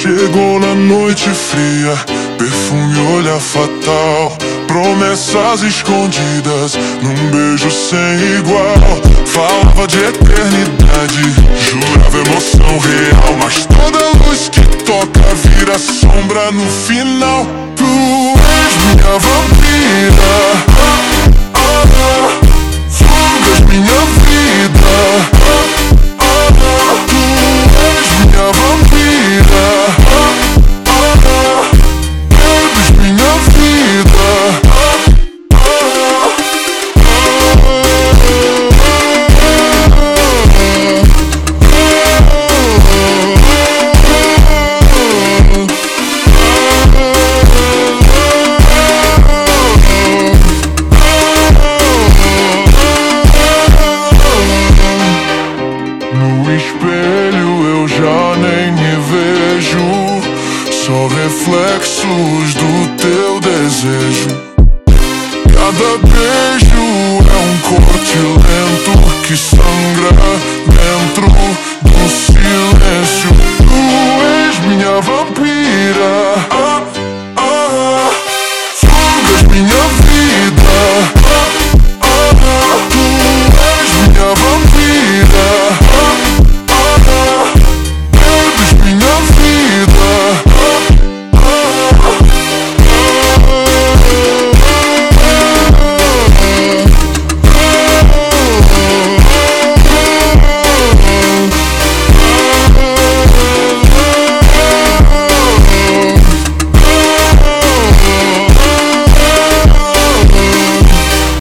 Chegou na noite fria, perfume, olhar fatal, promessas escondidas num beijo sem igual. Falava de eternidade, jurava emoção real, mas toda luz que toca vira sombra no final. Tu és minha vampira, sugas minha vida. Tu és minha vampira, bebes minha vida. No espelho eu já nem me vejo, só reflexos do teu desejo. Cada beijo é um corte lento que sangra dentro.